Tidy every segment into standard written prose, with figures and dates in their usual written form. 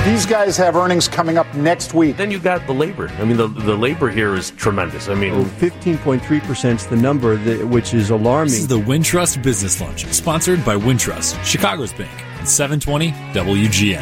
These guys have earnings coming up next week. Then you got the labor. I mean, the labor here is tremendous. I mean, 15.3% is the number, which is alarming. This is the Wintrust Business Lunch, sponsored by Wintrust, Chicago's bank, and 720 WGN.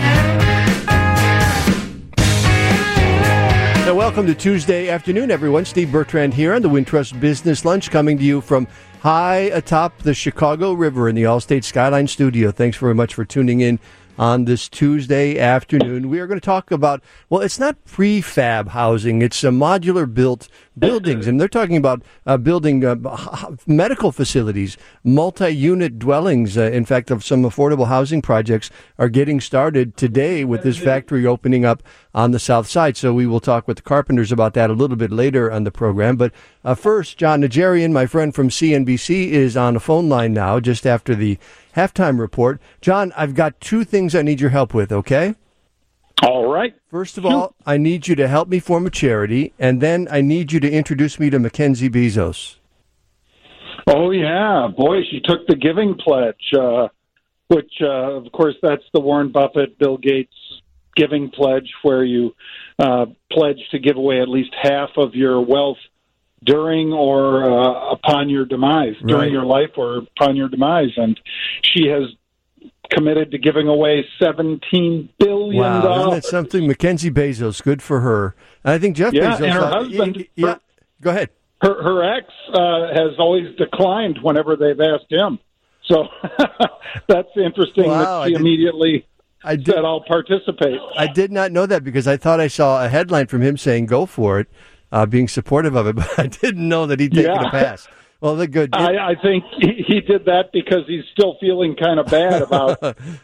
Now, welcome to Tuesday afternoon, everyone. Steve Bertrand here on the Wintrust Business Lunch, coming to you from high atop the Chicago River in the Allstate Skyline Studio. Thanks very much for tuning in on this Tuesday afternoon. We are going to talk about, well, it's not prefab housing, it's modular built buildings, and they're talking about building medical facilities, multi-unit dwellings. In fact, of some affordable housing projects are getting started today with this factory opening up on the south side. So we will talk with the Carpenters about that a little bit later on the program. But first, John Najarian, my friend from CNBC, is on the phone line now just after the halftime report. John, I've got two things I need your help with, okay? All right. First of all, I need you to help me form a charity, and then I need you to introduce me to Mackenzie Bezos. Oh, yeah. Boy, she took the giving pledge, which, of course, that's the Warren Buffett, Bill Gates giving pledge, where you pledge to give away at least half of your wealth during or upon your demise, during your life or upon your demise. And she has committed to giving away $17 billion. Wow, isn't that something? Mackenzie Bezos, good for her. And I think Jeff Bezos... and her husband... go ahead. Her ex has always declined whenever they've asked him. So that's interesting that she immediately said, I'll participate. I did not know that because I thought I saw a headline from him saying, go for it. Being supportive of it, but I didn't know that he'd taken a pass. Well, they're good. I think he did that because he's still feeling kind of bad about,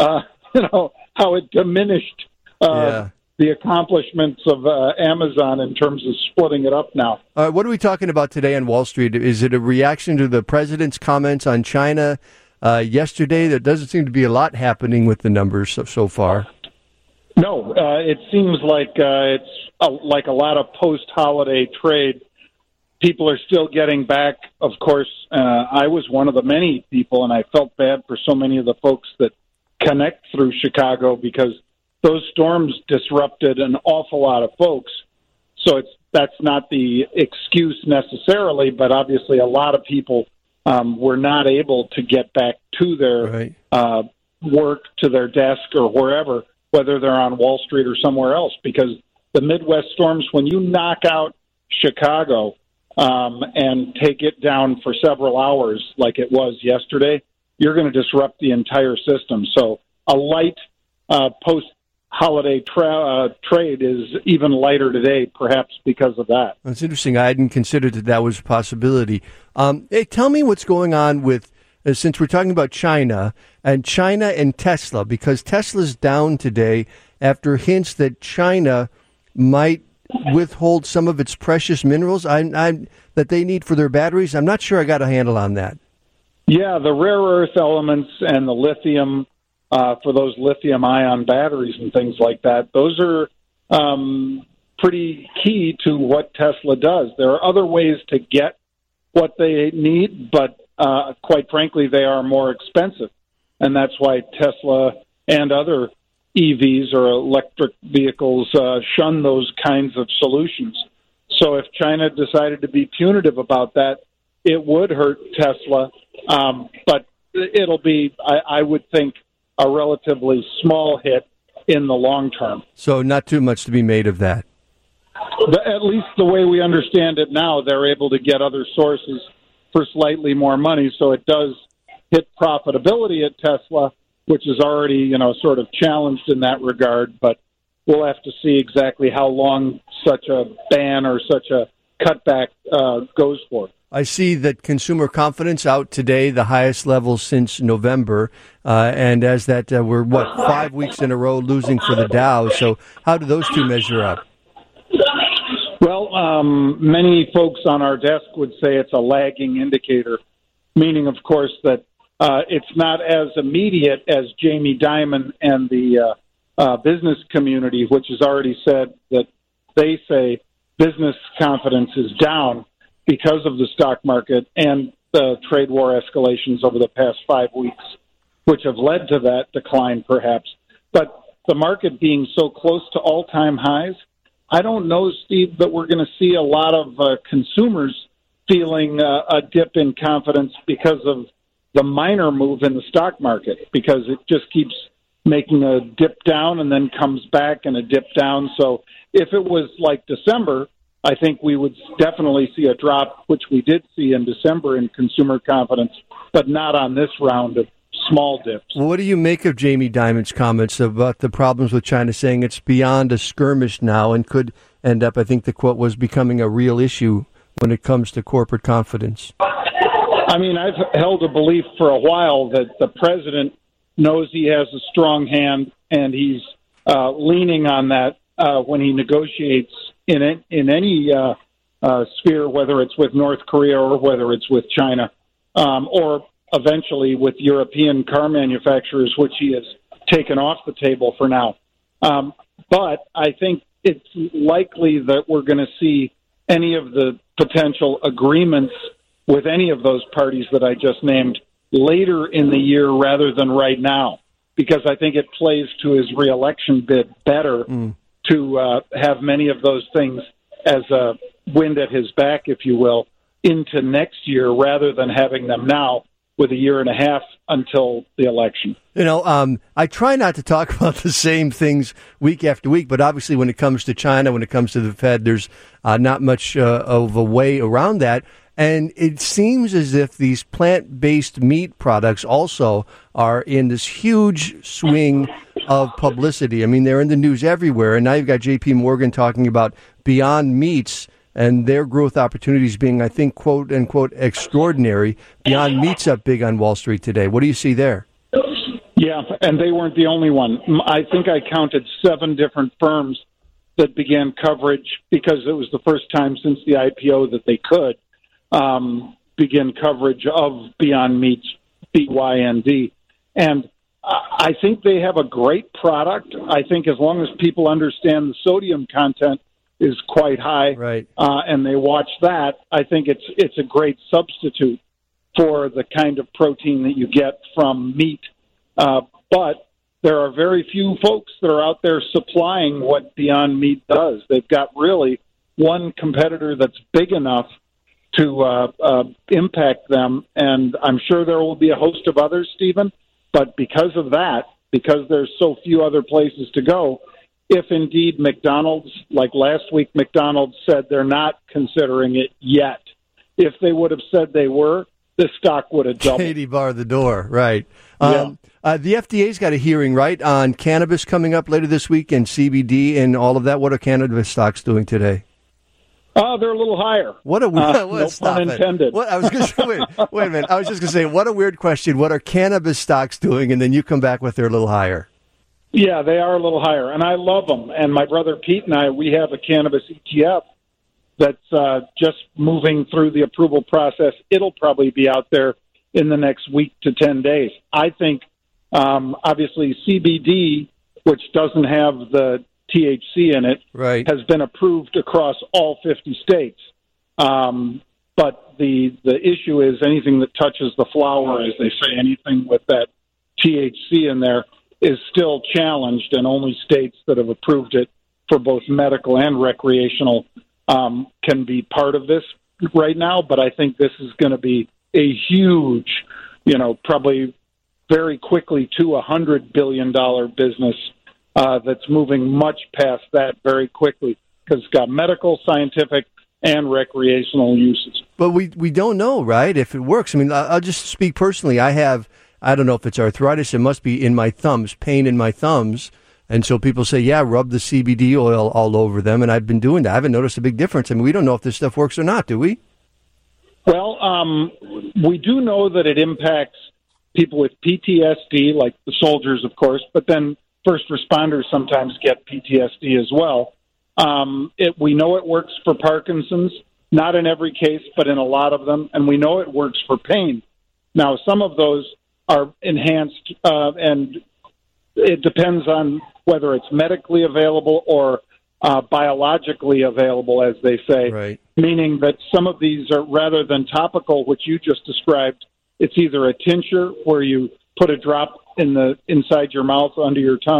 how it diminished the accomplishments of Amazon in terms of splitting it up now. What are we talking about today on Wall Street? Is it a reaction to the president's comments on China yesterday? There doesn't seem to be a lot happening with the numbers so far. No, it seems like it's like a lot of post-holiday trade. People are still getting back. Of course, I was one of the many people, and I felt bad for so many of the folks that connect through Chicago because those storms disrupted an awful lot of folks. So that's not the excuse necessarily, but obviously a lot of people were not able to get back to their work, to their desk, or wherever, whether they're on Wall Street or somewhere else, because the Midwest storms, when you knock out Chicago and take it down for several hours like it was yesterday, you're going to disrupt the entire system. So a light post-holiday trade is even lighter today, perhaps because of that. That's interesting. I hadn't considered that was a possibility. Hey, tell me what's going on with, since we're talking about China and Tesla, because Tesla's down today after hints that China might withhold some of its precious minerals that they need for their batteries. I'm not sure I got a handle on that. Yeah, the rare earth elements and the lithium for those lithium-ion batteries and things like that, those are pretty key to what Tesla does. There are other ways to get what they need, but quite frankly, they are more expensive. And that's why Tesla and other EVs or electric vehicles shun those kinds of solutions. So if China decided to be punitive about that, it would hurt Tesla. But it'll be, I would think, a relatively small hit in the long term. So not too much to be made of that. At least the way we understand it now, they're able to get other sources for slightly more money. So it does hit profitability at Tesla, which is already, sort of challenged in that regard. But we'll have to see exactly how long such a ban or such a cutback goes for. I see that consumer confidence out today, the highest level since November. And as that, we're, 5 weeks in a row losing for the Dow. So how do those two measure up? Well, many folks on our desk would say it's a lagging indicator, meaning, of course, that it's not as immediate as Jamie Dimon and the business community, which has already said that they say business confidence is down because of the stock market and the trade war escalations over the past 5 weeks, which have led to that decline, perhaps. But the market being so close to all-time highs, I don't know, Steve, that we're going to see a lot of consumers feeling a dip in confidence because of the minor move in the stock market, because it just keeps making a dip down and then comes back and a dip down. So if it was like December, I think we would definitely see a drop, which we did see in December in consumer confidence, but not on this round of small dips. What do you make of Jamie Dimon's comments about the problems with China, saying it's beyond a skirmish now and could end up, I think the quote was, becoming a real issue when it comes to corporate confidence? I mean, I've held a belief for a while that the president knows he has a strong hand, and he's leaning on that when he negotiates in any sphere, whether it's with North Korea or whether it's with China, or eventually with European car manufacturers, which he has taken off the table for now. But I think it's likely that we're going to see any of the potential agreements with any of those parties that I just named later in the year rather than right now, because I think it plays to his reelection bid better to have many of those things as a wind at his back, if you will, into next year rather than having them now with a year and a half until the election. You know, I try not to talk about the same things week after week, but obviously when it comes to China, when it comes to the Fed, there's not much of a way around that. And it seems as if these plant-based meat products also are in this huge swing of publicity. I mean, they're in the news everywhere. And now you've got J.P. Morgan talking about Beyond Meats and their growth opportunities being, I think, quote, unquote, extraordinary. Beyond Meat's up big on Wall Street today. What do you see there? Yeah, and they weren't the only one. I think I counted 7 different firms that began coverage because it was the first time since the IPO that they could begin coverage of Beyond Meat's BYND. And I think they have a great product. I think as long as people understand the sodium content is quite high, right, and they watch that, I think it's a great substitute for the kind of protein that you get from meat. But there are very few folks that are out there supplying what Beyond Meat does. They've got really one competitor that's big enough to impact them, and I'm sure there will be a host of others, Stephen, but because of that, because there's so few other places to go, if indeed McDonald's, like last week, McDonald's said they're not considering it yet. If they would have said they were, the stock would have doubled. Katie barred the door, right. Yeah. The FDA's got a hearing, right, on cannabis coming up later this week and CBD and all of that. What are cannabis stocks doing today? They're a little higher. What a no pun intended. What, I was going to say, wait a minute. I was just going to say, what a weird question. What are cannabis stocks doing? And then you come back with they're a little higher. Yeah, they are a little higher, and I love them. And my brother Pete and I, we have a cannabis ETF that's just moving through the approval process. It'll probably be out there in the next week to 10 days. I think, obviously, CBD, which doesn't have the THC in it, right, has been approved across all 50 states. But the issue is anything that touches the flower, as they say, anything with that THC in there is still challenged, and only states that have approved it for both medical and recreational can be part of this right now. But I think this is going to be a huge, probably very quickly to $100 billion business that's moving much past that very quickly because it's got medical, scientific, and recreational uses. But we don't know, right, if it works. I mean, I'll just speak personally. I don't know if it's arthritis. It must be in my thumbs, pain in my thumbs. And so people say, yeah, rub the CBD oil all over them. And I've been doing that. I haven't noticed a big difference. I mean, we don't know if this stuff works or not, do we? Well, we do know that it impacts people with PTSD, like the soldiers, of course, but then first responders sometimes get PTSD as well. We know it works for Parkinson's, not in every case, but in a lot of them. And we know it works for pain. Now, some of those are enhanced, and it depends on whether it's medically available or biologically available, as they say, right, meaning that some of these are, rather than topical, which you just described, it's either a tincture where you put a drop inside your mouth under your tongue,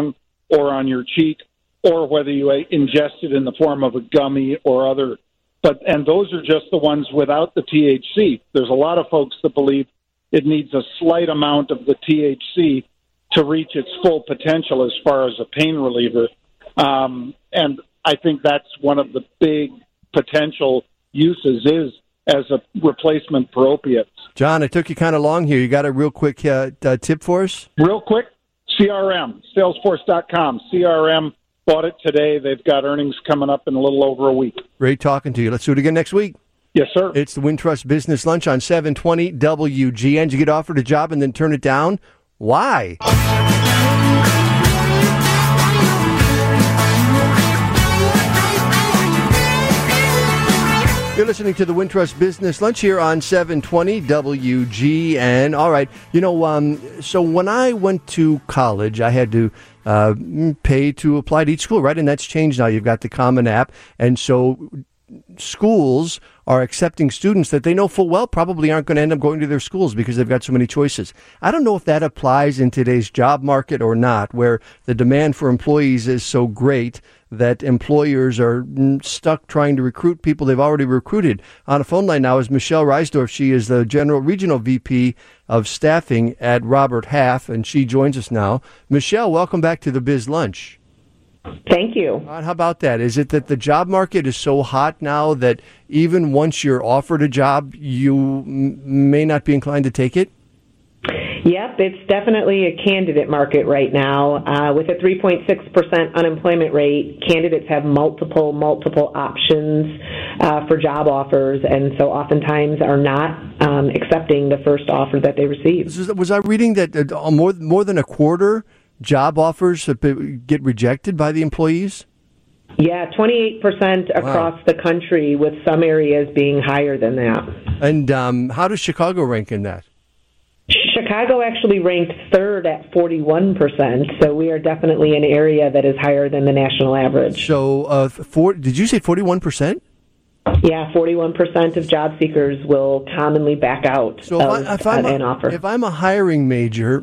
or on your cheek, or whether you ingest it in the form of a gummy or other. And those are just the ones without the THC. There's a lot of folks that believe it needs a slight amount of the THC to reach its full potential as far as a pain reliever. And I think that's one of the big potential uses is as a replacement for opiates. John, I took you kind of long here. You got a real quick tip for us? Real quick, CRM, Salesforce.com. CRM bought it today. They've got earnings coming up in a little over a week. Great talking to you. Let's do it again next week. Yes, sir. It's the Wintrust Business Lunch on 720 WGN. Did you get offered a job and then turn it down? Why? You're listening to the Wintrust Business Lunch here on 720 WGN. All right. So when I went to college, I had to pay to apply to each school, right? And that's changed now. You've got the Common App. And so schools are accepting students that they know full well probably aren't going to end up going to their schools because they've got so many choices. I don't know if that applies in today's job market or not, where the demand for employees is so great that employers are stuck trying to recruit people they've already recruited. On a phone line now is Michelle Reisdorf. She is the Regional VP of Staffing at Robert Half, and she joins us now. Michelle, welcome back to the Biz Lunch. Thank you. How about that? Is it that the job market is so hot now that even once you're offered a job, you may not be inclined to take it? Yep, it's definitely a candidate market right now. With a 3.6% unemployment rate, candidates have multiple options for job offers, and so oftentimes are not accepting the first offer that they receive. Was I reading that more than a quarter job offers get rejected by the employees? Yeah, 28% across the country, with some areas being higher than that. And how does Chicago rank in that? Chicago actually ranked third at 41%, so we are definitely an area that is higher than the national average. So, did you say 41%? Yeah, 41% of job seekers will commonly back out so of an offer. If I'm a hiring manager,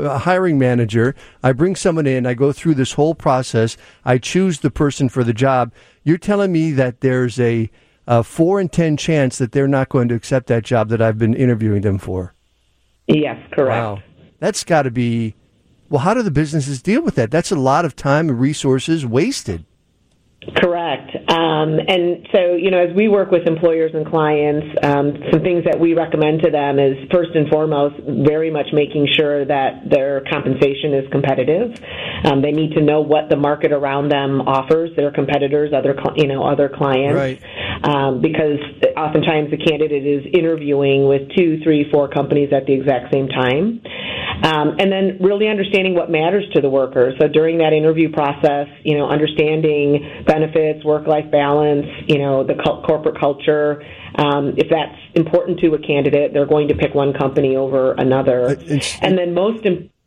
I bring someone in, I go through this whole process, I choose the person for the job, you're telling me that there's a 4 in 10 chance that they're not going to accept that job that I've been interviewing them for? Yes, correct. Wow. That's got to be... Well, how do the businesses deal with that? That's a lot of time and resources wasted. Correct. And so, as we work with employers and clients, some things that we recommend to them is, first and foremost, very much making sure that their compensation is competitive. They need to know what the market around them offers, their competitors, other clients. Right. Because oftentimes the candidate is interviewing with 2, 3, 4 companies at the exact same time. And then really understanding what matters to the worker. So during that interview process, understanding benefits, work-life balance, the corporate culture. If that's important to a candidate, they're going to pick one company over another. And then most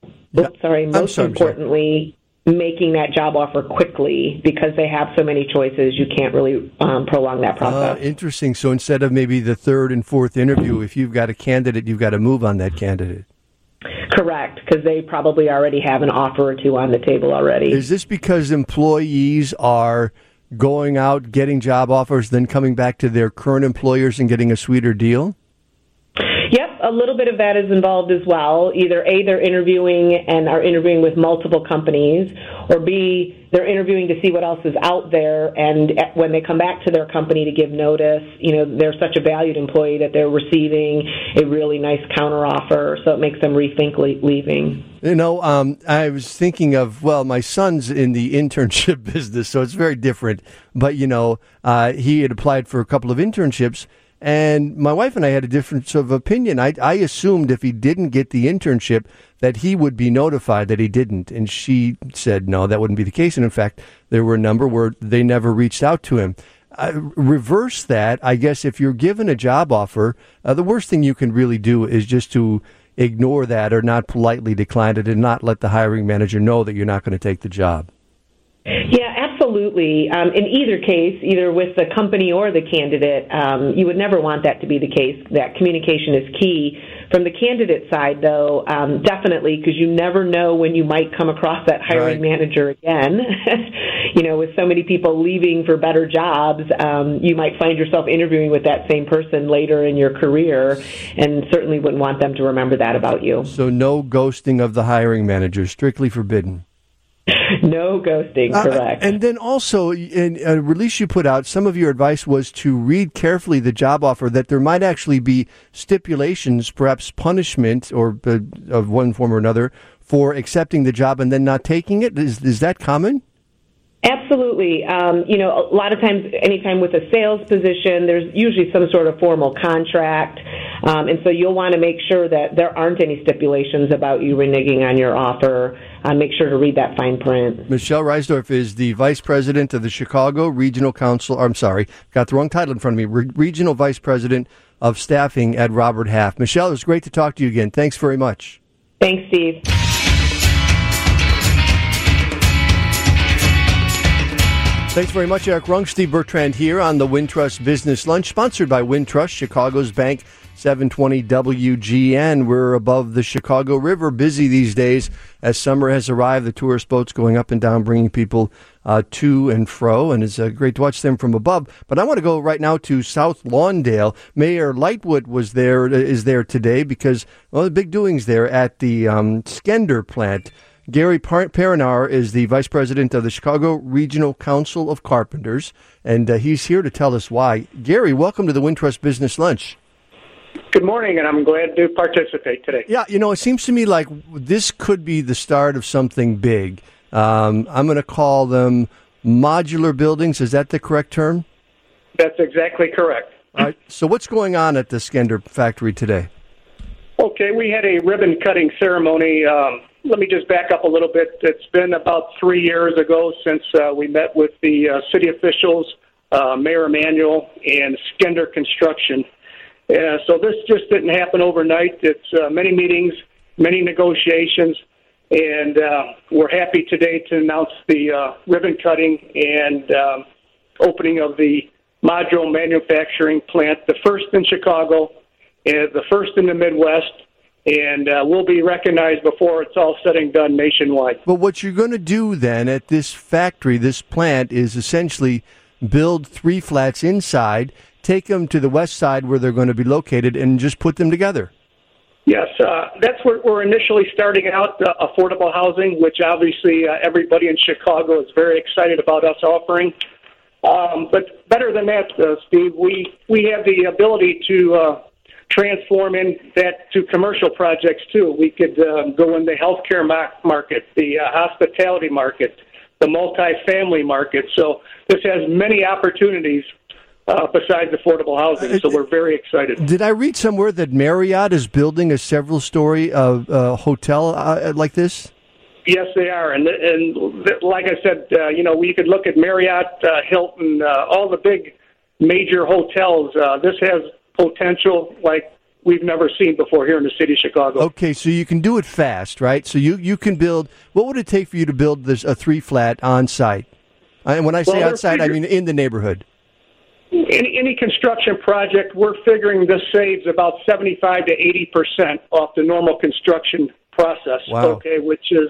importantly, making that job offer quickly, because they have so many choices, you can't really prolong that process. Interesting. So instead of maybe the third and fourth interview, if you've got a candidate, you've got to move on that candidate. Correct, because they probably already have an offer or two on the table already. Is this because employees are going out, getting job offers, then coming back to their current employers and getting a sweeter deal? Yep, a little bit of that is involved as well. Either A, they're interviewing and are interviewing with multiple companies, or B, they're interviewing to see what else is out there, and when they come back to their company to give notice, they're such a valued employee that they're receiving a really nice counteroffer, so it makes them rethink leaving. I was thinking of, my son's in the internship business, so it's very different, but, he had applied for a couple of internships, and my wife and I had a difference of opinion. I assumed if he didn't get the internship that he would be notified that he didn't. And she said, no, that wouldn't be the case. And in fact, there were a number where they never reached out to him. Reverse that, I guess, if you're given a job offer, the worst thing you can really do is just to ignore that or not politely decline it and not let the hiring manager know that you're not going to take the job. Yeah, absolutely. Absolutely. In either case, either with the company or the candidate, you would never want that to be the case. That communication is key. From the candidate side, though, definitely, because you never know when you might come across that hiring manager again. With so many people leaving for better jobs, you might find yourself interviewing with that same person later in your career, and certainly wouldn't want them to remember that about you. So no ghosting of the hiring manager, strictly forbidden. No ghosting, correct. And then also, in a release you put out, some of your advice was to read carefully the job offer, that there might actually be stipulations, perhaps punishment or of one form or another, for accepting the job and then not taking it. Is that common? Absolutely. A lot of times, anytime with a sales position, there's usually some sort of formal contract. And so you'll want to make sure that there aren't any stipulations about you reneging on your offer. Make sure to read that fine print. Michelle Reisdorf is the Vice President of the Chicago Regional Council. I'm sorry, got the wrong title in front of me. Regional Vice President of Staffing at Robert Half. Michelle, it was great to talk to you again. Thanks very much. Thanks, Steve. Thanks very much, Eric Rung. Steve Bertrand here on the Wintrust Business Lunch, sponsored by Wintrust, Chicago's bank, 720 WGN. We're above the Chicago River, busy these days as summer has arrived. The tourist boats going up and down, bringing people to and fro, and it's great to watch them from above. But I want to go right now to South Lawndale. Mayor Lightfoot is there today because, well, the big doings there at the Skender plant. Gary Perinar is the Vice President of the Chicago Regional Council of Carpenters, and he's here to tell us why. Gary, welcome to the Wintrust Business Lunch. Good morning, and I'm glad to participate today. Yeah, it seems to me like this could be the start of something big. I'm going to call them modular buildings. Is that the correct term? That's exactly correct. All right. So what's going on at the Skender factory today? Okay, we had a ribbon-cutting ceremony. Let me just back up a little bit. It's been about 3 years ago since we met with the city officials, Mayor Emanuel, and Skender Construction. So this just didn't happen overnight. It's many meetings, many negotiations, and we're happy today to announce the ribbon cutting and opening of the modular manufacturing plant, the first in Chicago, and the first in the Midwest, and we'll be recognized before it's all said and done nationwide. But what you're going to do then at this factory, this plant, is essentially build 3 flats inside, take them to the west side where they're going to be located, and just put them together. Yes, that's where we're initially starting out, affordable housing, which obviously everybody in Chicago is very excited about us offering. But better than that, Steve, we have the ability to transform that to commercial projects, too. We could go in the healthcare market, the hospitality market, the multifamily market. So this has many opportunities besides affordable housing, so we're very excited. Did I read somewhere that Marriott is building a several-story hotel like this? Yes, they are. And like I said, we could look at Marriott, Hilton, all the big major hotels. This has potential like we've never seen before here in the city of Chicago. Okay, so you can do it fast, right? So you can build, what would it take for you to build this a 3-flat on-site? And when I say on-site, I mean in the neighborhood. Any construction project, we're figuring this saves about 75 to 80% off the normal construction process. Wow. Okay, which is,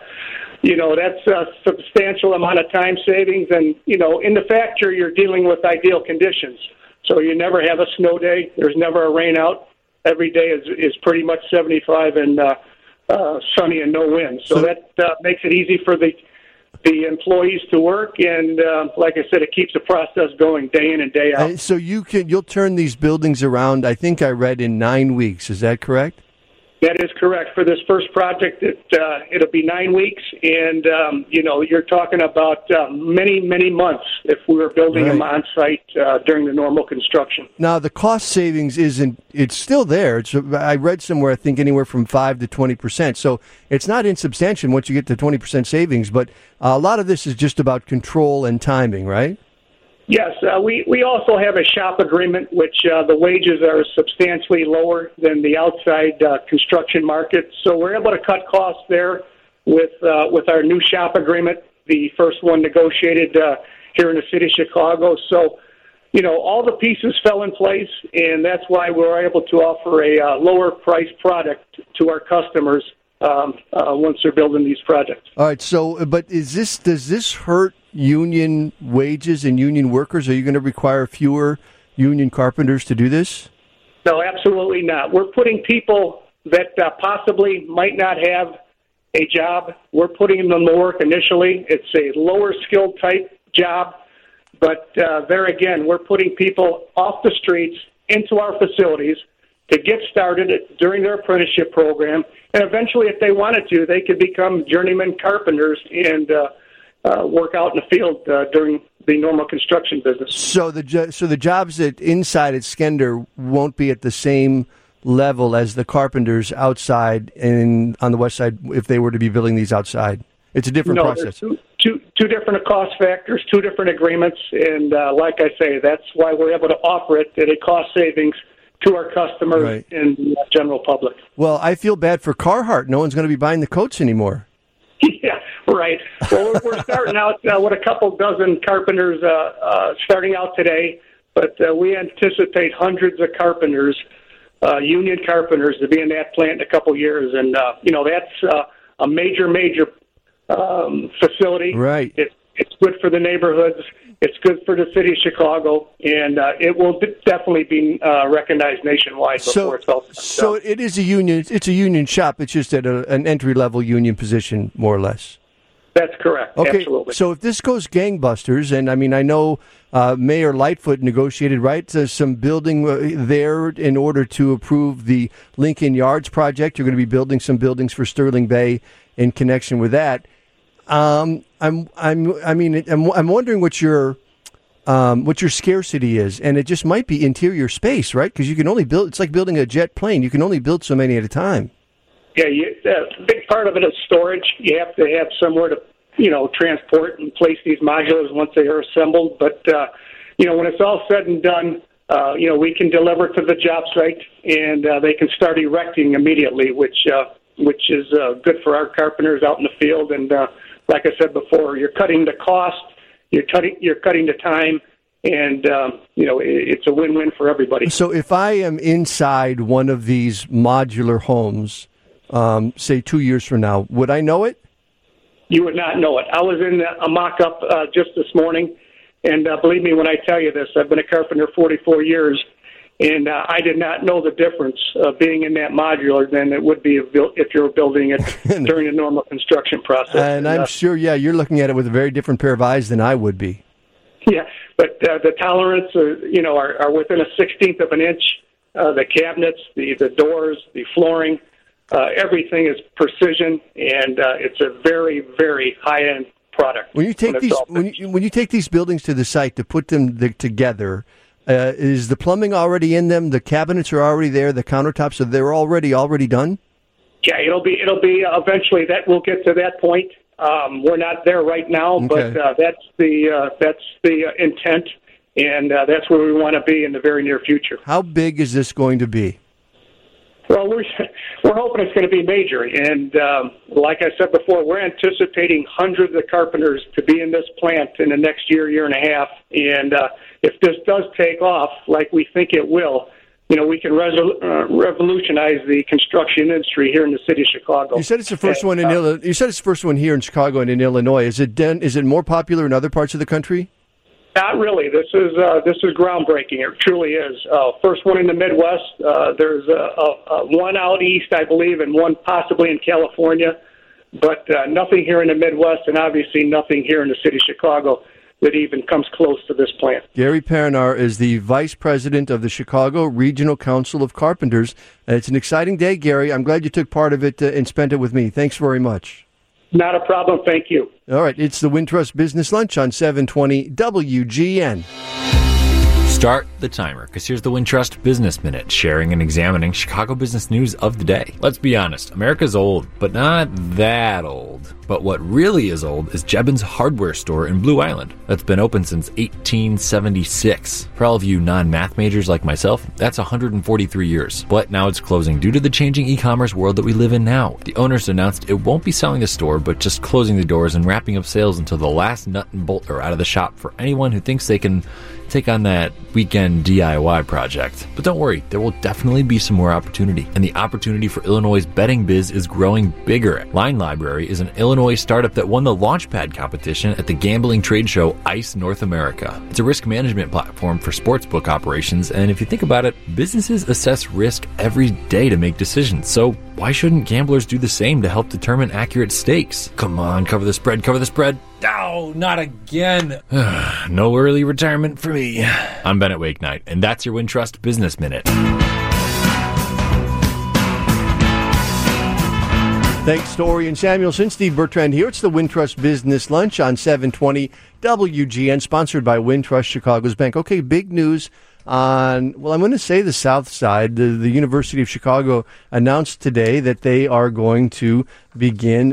that's a substantial amount of time savings. And, in the factory, you're dealing with ideal conditions. So you never have a snow day. There's never a rain out. Every day is pretty much 75 and sunny and no wind. So that makes it easy for the employees to work, and like I said, it keeps the process going day in and day out. So you'll turn these buildings around, I think I read, in 9 weeks. Is that correct? That is correct. For this first project, it'll be 9 weeks, and you're talking about many, many months if we were building them on site during the normal construction. Now, the cost savings it's still there. I read somewhere, I think anywhere from 5 to 20%. So it's not insubstantial once you get to 20% savings, but a lot of this is just about control and timing, right? Yes, we also have a shop agreement, which the wages are substantially lower than the outside construction market. So we're able to cut costs there with our new shop agreement. the first one negotiated here in the city of Chicago. So, all the pieces fell in place, and that's why we're able to offer a lower price product to our customers once they're building these projects. All right. So, but does this hurt union wages and union workers? Are you going to require fewer union carpenters to do this? No, absolutely not. We're putting people that possibly might not have a job. We're putting them to work initially. It's a lower skilled type job, but there again, we're putting people off the streets into our facilities to get started during their apprenticeship program, and eventually, if they wanted to, they could become journeyman carpenters and work out in the field during the normal construction business. So the jobs inside at Skender won't be at the same level as the carpenters outside on the west side if they were to be building these outside. It's a different process. There's two different cost factors, two different agreements, and like I say, that's why we're able to offer it at a cost savings to our customers and the general public. Well, I feel bad for Carhartt. No one's going to be buying the coats anymore. Yeah, right. Well, we're starting out with a couple dozen carpenters starting out today, but we anticipate hundreds of carpenters, union carpenters, to be in that plant in a couple years. And, that's a major facility. Right. It's good for the neighborhoods. It's good for the city of Chicago, and it will definitely be recognized nationwide before it's all done. So it is a union. It's a union shop. It's just at an entry-level union position, more or less. That's correct. Okay. Absolutely. So if this goes gangbusters, and I know Mayor Lightfoot negotiated some building there in order to approve the Lincoln Yards project. You're going to be building some buildings for Sterling Bay in connection with that. I'm wondering what your scarcity is, and it just might be interior space, right? Because you can only build. It's like building a jet plane. You can only build so many at a time. Yeah, a big part of it is storage. You have to have somewhere to, transport and place these modulars once they are assembled. But when it's all said and done, we can deliver to the job site, and they can start erecting immediately, which is good for our carpenters out in the field. And like I said before, you're cutting the cost, you're cutting the time, and it's a win-win for everybody. So if I am inside one of these modular homes, say 2 years from now, would I know it? You would not know it. I was in a mock-up just this morning, and believe me when I tell you this, I've been a carpenter 44 years, and I did not know the difference of being in that modular than it would be if you were building it during the normal construction process. And I'm sure, you're looking at it with a very different pair of eyes than I would be. Yeah, but the tolerance, are within a 1/16 of an inch. The cabinets, the doors, the flooring, everything is precision, and it's a very, very high-end product. When you take when you take these buildings to the site to put them together, is the plumbing already in them? The cabinets are already there. The countertops they're already done. Yeah, it'll be eventually that we'll get to that point. We're not there right now, okay. But that's the intent, and that's where we want to be in the very near future. How big is this going to be? Well, we're hoping it's going to be major, and like I said before, we're anticipating hundreds of carpenters to be in this plant in the next year and a half. And if this does take off, like we think it will, we can revolutionize the construction industry here in the city of Chicago. You said it's the first one in Illinois. You said it's the first one here in Chicago and in Illinois. Is it more popular in other parts of the country? Not really. This is groundbreaking. It truly is. First one in the Midwest. There's one out east, I believe, and one possibly in California, but nothing here in the Midwest, and obviously nothing here in the city of Chicago that even comes close to this plant. Gary Paranar is the Vice President of the Chicago Regional Council of Carpenters. It's an exciting day, Gary. I'm glad you took part of it and spent it with me. Thanks very much. Not a problem. Thank you. All right. It's the Wintrust Business Lunch on 720 WGN. Start the timer, because here's the Wintrust Business Minute, sharing and examining Chicago business news of the day. Let's be honest, America's old, but not that old. But what really is old is Jebben's hardware store in Blue Island. That's been open since 1876. For all of you non-math majors like myself, that's 143 years. But now it's closing due to the changing e-commerce world that we live in now. The owners announced it won't be selling the store, but just closing the doors and wrapping up sales until the last nut and bolt are out of the shop for anyone who thinks they can take on that weekend DIY project. But don't worry, there will definitely be some more opportunity. And the opportunity for Illinois' betting biz is growing bigger. Line Library is an Illinois startup that won the Launchpad competition at the gambling trade show ICE North America. It's a risk management platform for sportsbook operations, and if you think about it, businesses assess risk every day to make decisions. So why shouldn't gamblers do the same to help determine accurate stakes? Come on, cover the spread, cover the spread. No, not again. No early retirement for me. I'm Bennett Wakenight, and that's your Wintrust Business Minute. Thanks to Orion Samuelson. Steve Bertrand here. It's the Wintrust Business Lunch on 720 WGN, sponsored by Wintrust Chicago's Bank. Okay, big news on, well, I'm going to say the South Side. The University of Chicago announced today that they are going to begin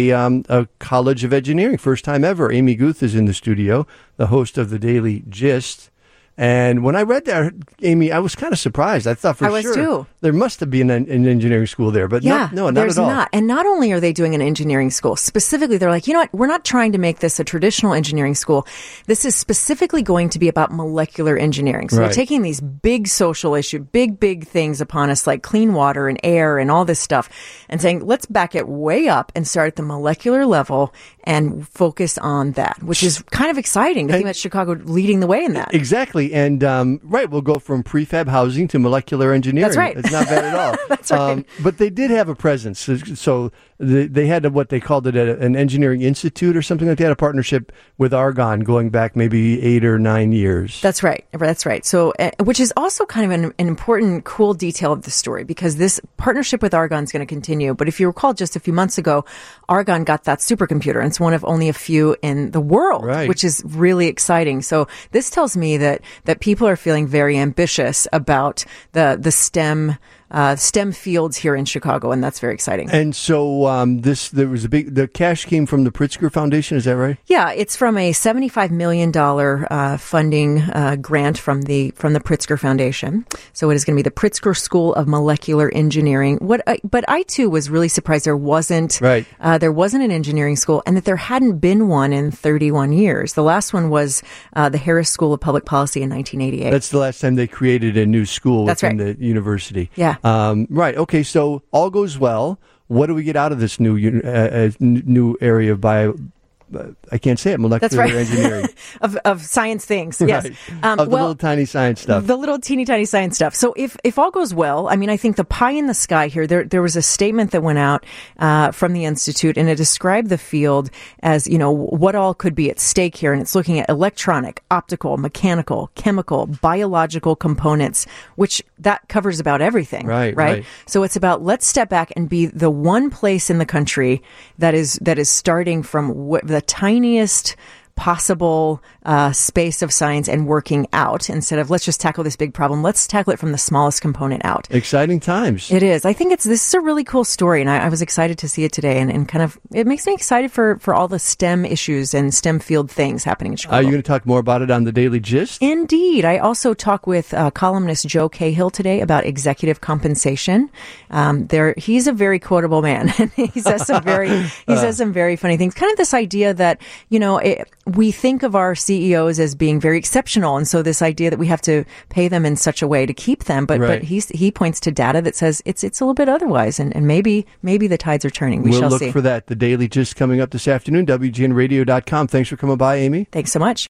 a College of Engineering. First time ever. Amy Guth is in the studio, the host of the Daily Gist. And when I read that, Amy, I was kind of surprised. I thought for sure there must have been an engineering school there, but not at all. There's not. And not only are they doing an engineering school, specifically, they're like, you know what, we're not trying to make this a traditional engineering school. This is specifically going to be about molecular engineering. So they're taking these big social issues, big things upon us, like clean water and air and all this stuff, and saying, let's back it way up and start at the molecular level and focus on that, which is kind of exciting to think about Chicago leading the way in that. Exactly. And, we'll go from prefab housing to molecular engineering. That's right. It's not bad at all. That's right. But they did have a presence. So they had what they called it an engineering institute or something like that, a partnership with Argonne going back maybe 8 or 9 years. That's right. That's right. So, which is also kind of an important, cool detail of the story, because this partnership with Argonne is going to continue. But if you recall, just a few months ago, Argonne got that supercomputer, and it's one of only a few in the world, which is really exciting. So this tells me that people are feeling very ambitious about the STEM fields here in Chicago, and that's very exciting. And so the cash came from the Pritzker Foundation, is that right? Yeah, it's from a $75 million funding grant from the Pritzker Foundation. So it is going to be the Pritzker School of Molecular Engineering. But I too was really surprised there wasn't an engineering school, and that there hadn't been one in 31 years. The last one was the Harris School of Public Policy in 1988. That's the last time they created a new school within the university. Yeah. Okay, so all goes well. What do we get out of this new area of I can't say it, molecular engineering. of science things, yes. Of the little tiny science stuff. The little teeny tiny science stuff. So if all goes well, I mean, I think the pie in the sky here, there was a statement that went out from the Institute, and it described the field as, what all could be at stake here. And it's looking at electronic, optical, mechanical, chemical, biological components, which that covers about everything. Right. So it's about, let's step back and be the one place in the country that is starting from the tiniest possible space of science and working out, instead of let's just tackle this big problem. Let's tackle it from the smallest component out. Exciting times. It is. I think this is a really cool story, and I was excited to see it today, and kind of it makes me excited for all the STEM issues and STEM field things happening in Chicago. Are you going to talk more about it on the Daily Gist? Indeed. I also talk with columnist Joe Cahill today about executive compensation. He's a very quotable man, and he says some very funny things. Kind of this idea that we think of our CEOs as being very exceptional, and so this idea that we have to pay them in such a way to keep them, but he points to data that says it's a little bit otherwise, and maybe the tides are turning. We'll shall see. Look for that. The Daily Gist coming up this afternoon. WGNradio.com. Thanks for coming by, Amy. Thanks so much.